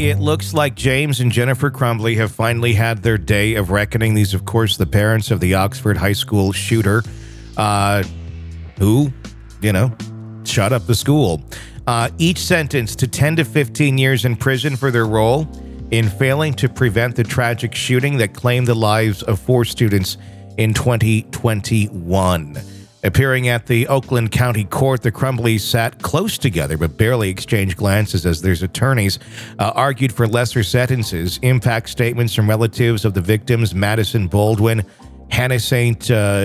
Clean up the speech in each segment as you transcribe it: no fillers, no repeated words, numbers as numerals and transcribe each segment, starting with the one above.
it looks like James and Jennifer Crumbley have finally had their day of reckoning. These, of course, the parents of the Oxford High School shooter who, shut up the school. Each sentenced to 10 to 15 years in prison for their role in failing to prevent the tragic shooting that claimed the lives of 4 students in 2021. Appearing at the Oakland County Court, the Crumbleys sat close together but barely exchanged glances as their attorneys argued for lesser sentences. Impact statements from relatives of the victims, Madison Baldwin, Hannah St.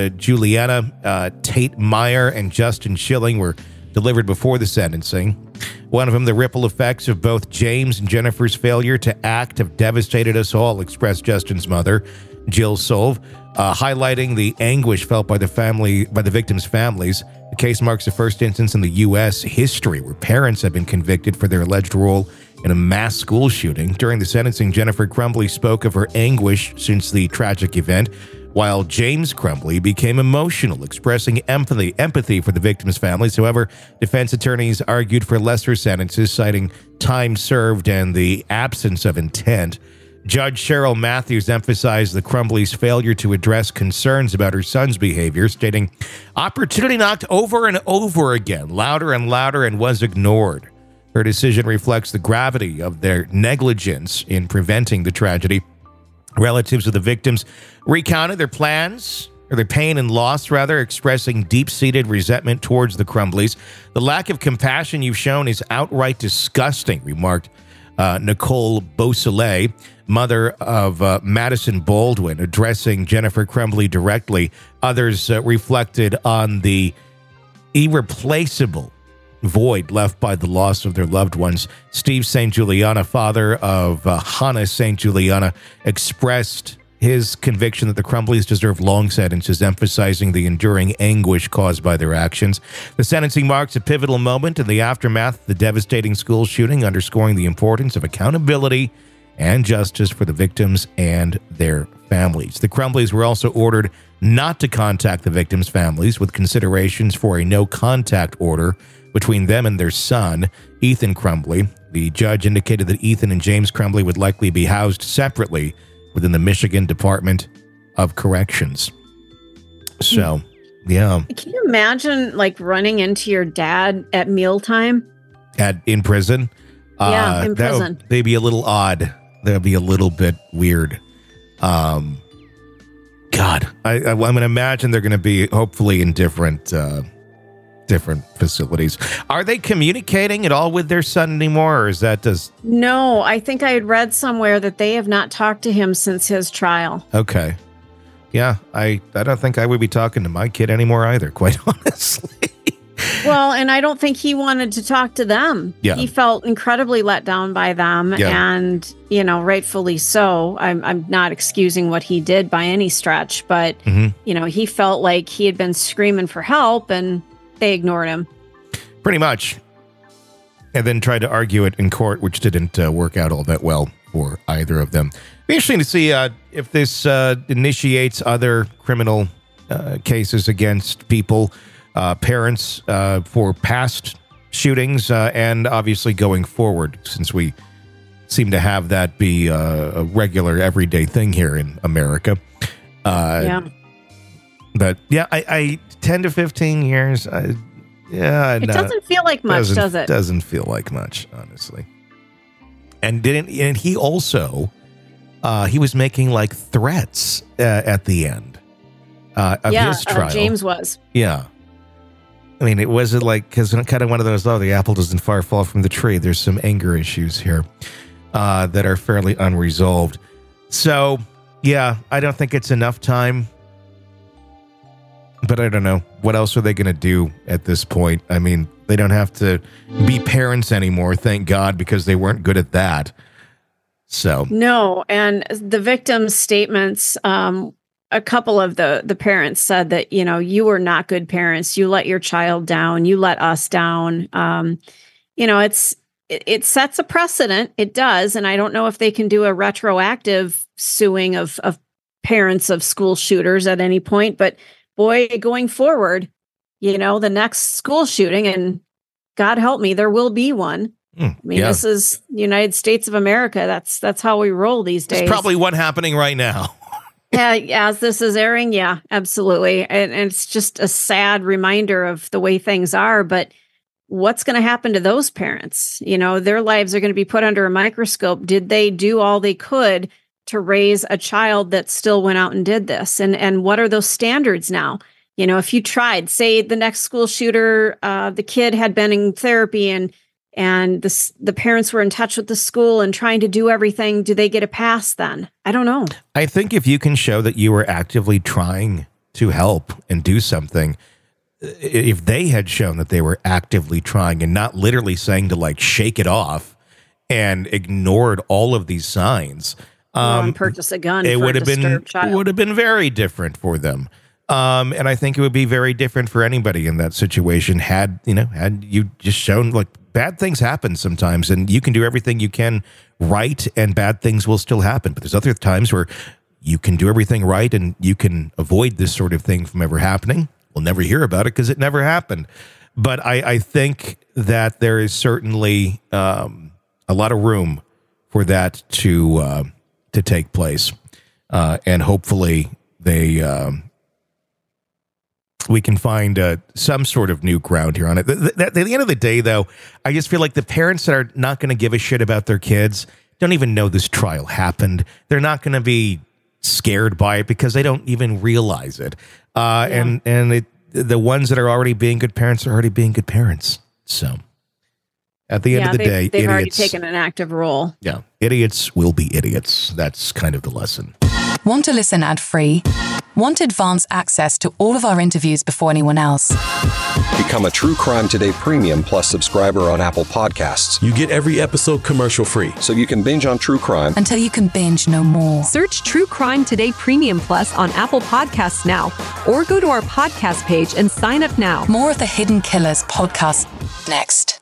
Juliana, Tate Meyer, and Justin Schilling, were delivered before the sentencing. One of them, the ripple effects of both James and Jennifer's failure to act have devastated us all, expressed Justin's mother, Jill Solve, highlighting the anguish felt by the victims' families. The case marks the first instance in the U.S. history where parents have been convicted for their alleged role in a mass school shooting. During the sentencing, Jennifer Crumbley spoke of her anguish since the tragic event, while James Crumbley became emotional, expressing empathy for the victims' families. However, defense attorneys argued for lesser sentences, citing time served and the absence of intent. Judge Cheryl Matthews emphasized the Crumbleys' failure to address concerns about her son's behavior, stating, "Opportunity knocked over and over again, louder and louder, and was ignored." Her decision reflects the gravity of their negligence in preventing the tragedy. Relatives of the victims recounted their pain and loss, expressing deep-seated resentment towards the Crumbleys. "The lack of compassion you've shown is outright disgusting," remarked Nicole Beausoleil, mother of Madison Baldwin, addressing Jennifer Crumbley directly. Others reflected on the irreplaceable void left by the loss of their loved ones. Steve St. Juliana, father of Hannah St. Juliana, expressed his conviction that the Crumbleys deserve long sentences, emphasizing the enduring anguish caused by their actions. The sentencing marks a pivotal moment in the aftermath of the devastating school shooting, underscoring the importance of accountability and justice for the victims and their families. The Crumbleys were also ordered not to contact the victims' families, with considerations for a no-contact order between them and their son, Ethan Crumbley. The judge indicated that Ethan and James Crumbley would likely be housed separately within the Michigan Department of Corrections. So, yeah. Can you imagine, woning into your dad at mealtime? In prison? Yeah, in prison. They'd be a little odd. That'd be a little bit weird. God, I'm going to imagine they're going to be hopefully in different facilities. Are they communicating at all with their son anymore, or is that just... No, I think I had read somewhere that they have not talked to him since his trial. Okay. Yeah, I don't think I would be talking to my kid anymore either, quite honestly. Well, and I don't think he wanted to talk to them. Yeah. He felt incredibly let down by them, and, rightfully so. I'm not excusing what he did by any stretch, but, he felt like he had been screaming for help, and they ignored him. Pretty much. And then tried to argue it in court, which didn't work out all that well for either of them. Be interesting to see if this initiates other criminal cases against people, parents, for past shootings, and obviously going forward, since we seem to have that be a regular, everyday thing here in America. Yeah. But yeah, I 10 to 15 years. It doesn't feel like much, does it? Doesn't feel like much, honestly. And he also, he was making threats at the end of his trial. James was. Yeah. I mean, it wasn't because kind of one of those, the apple doesn't far fall from the tree. There's some anger issues here that are fairly unresolved. So, yeah, I don't think it's enough time. But I don't know. What else are they going to do at this point? I mean, they don't have to be parents anymore, thank God, because they weren't good at that. So no, and the victims' statements, a couple of the parents said that, you were not good parents. You let your child down. You let us down. It sets a precedent. It does. And I don't know if they can do a retroactive suing of parents of school shooters at any point, but boy, going forward, the next school shooting, and God help me, there will be one. I mean, this is the United States of America. That's how we roll these days. It's probably what's happening right now. Yeah, as this is airing, yeah, absolutely. And it's just a sad reminder of the way things are. But what's going to happen to those parents? You know, their lives are going to be put under a microscope. Did they do all they could to raise a child that still went out and did this? And what are those standards now? You know, if you tried, say the next school shooter, the kid had been in therapy and the parents were in touch with the school and trying to do everything, do they get a pass then? I don't know. I think if you can show that you were actively trying to help and do something, if they had shown that they were actively trying and not literally saying to like shake it off and ignored all of these signs, and purchase a gun, it would have been very different for them. And I think it would be very different for anybody in that situation had you just shown like bad things happen sometimes and you can do everything you can right and bad things will still happen. But there's other times where you can do everything right and you can avoid this sort of thing from ever happening. We'll never hear about it because it never happened. But I think that there is certainly a lot of room for that to take place. And hopefully we can find some sort of new ground here on it. At the end of the day, though, I just feel like the parents that are not going to give a shit about their kids don't even know this trial happened. They're not going to be scared by it because they don't even realize it. And the ones that are already being good parents are already being good parents. So at the end of the day, they've already taken an active role. Yeah. Idiots will be idiots. That's kind of the lesson. Want to listen ad-free? Want advance access to all of our interviews before anyone else? Become a True Crime Today Premium Plus subscriber on Apple Podcasts. You get every episode commercial-free. So you can binge on true crime until you can binge no more. Search True Crime Today Premium Plus on Apple Podcasts now, or go to our podcast page and sign up now. More of the Hidden Killers podcast next.